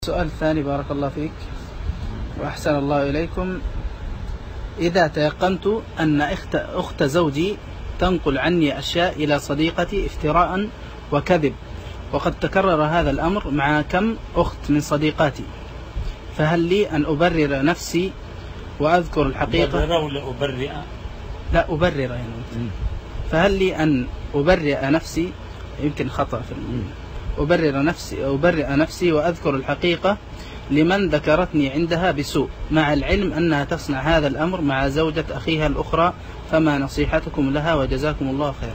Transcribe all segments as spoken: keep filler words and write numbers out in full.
السؤال الثاني، بارك الله فيك وأحسن الله إليكم. إذا تيقنت أن أخت, أخت زوجي تنقل عني أشياء إلى صديقتي افتراء وكذب، وقد تكرر هذا الأمر مع كم أخت من صديقاتي، فهل لي أن أبرر نفسي وأذكر الحقيقة؟ أبرر ولا أبرئ؟ لا أبرر يعني. فهل لي أن أبرئ نفسي، يمكن خطأ في ال... أبرر نفسي أبرئ نفسي وأذكر الحقيقة لمن ذكرتني عندها بسوء، مع العلم أنها تصنع هذا الأمر مع زوجة أخيها الأخرى، فما نصيحتكم لها وجزاكم الله خيرا؟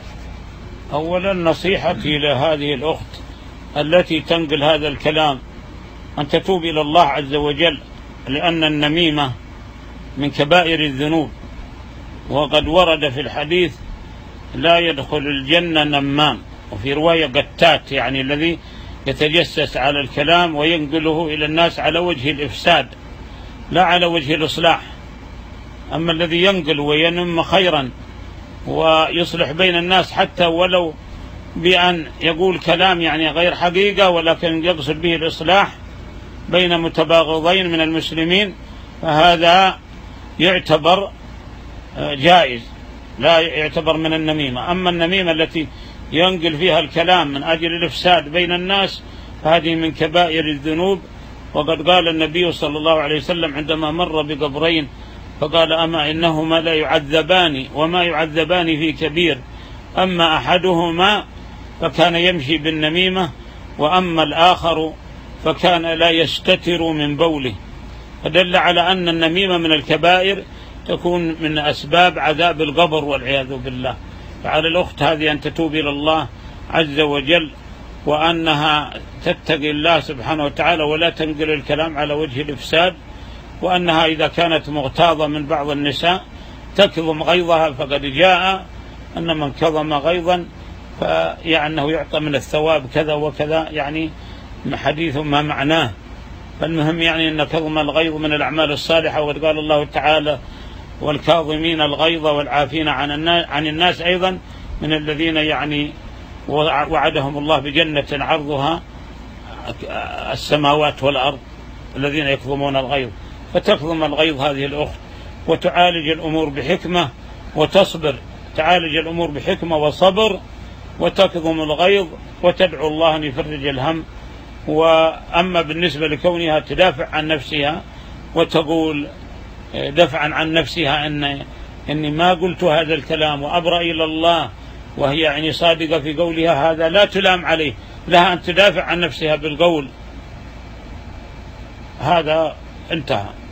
أولا نصيحتي لهذه الأخت التي تنقل هذا الكلام أن تتوب إلى الله عز وجل، لأن النميمة من كبائر الذنوب، وقد ورد في الحديث لا يدخل الجنة نمام، وفي رواية قتات، يعني الذي يتجسس على الكلام وينقله إلى الناس على وجه الإفساد لا على وجه الإصلاح. أما الذي ينقل وينم خيرا ويصلح بين الناس حتى ولو بأن يقول كلام يعني غير حقيقة، ولكن يقصد به الإصلاح بين متباغضين من المسلمين، فهذا يعتبر جائز، لا يعتبر من النميمة. أما النميمة التي ينقل فيها الكلام من أجل الإفساد بين الناس فهذه من كبائر الذنوب. وقد قال النبي صلى الله عليه وسلم عندما مر بقبرين فقال: أما إنهما لا يعذبان وما يعذبان في كبير، أما أحدهما فكان يمشي بالنميمة، وأما الآخر فكان لا يستتر من بوله، فدل على أن النميمة من الكبائر تكون من أسباب عذاب القبر والعياذ بالله. فعلى الأخت هذه أن تتوب إلى الله عز وجل، وأنها تتقي الله سبحانه وتعالى ولا تنقل الكلام على وجه الإفساد، وأنها إذا كانت مغتاظة من بعض النساء تكظم غيظها، فقد جاء أن من كظم غيظا فيعنه يعطى من الثواب كذا وكذا، يعني حديث ما معناه. فالمهم يعني أن كظم الغيظ من الأعمال الصالحة، وقد قال الله تعالى: والكاظمين الغيظ والعافين عن الناس, عن الناس أيضا من الذين يعني وعدهم الله بجنة عرضها السماوات والأرض، الذين يكظمون الغيظ. فتكظم الغيظ هذه الأخت وتعالج الأمور بحكمة وتصبر، تعالج الأمور بحكمة وصبر وتكظم الغيظ وتدعو الله أن يفرج الهم. وأما بالنسبة لكونها تدافع عن نفسها وتقول دفعا عن نفسها أن إني ما قلت هذا الكلام وأبرأ إلى الله، وهي يعني صادقة في قولها، هذا لا تلام عليه، لها أن تدافع عن نفسها بالقول. هذا انتهى.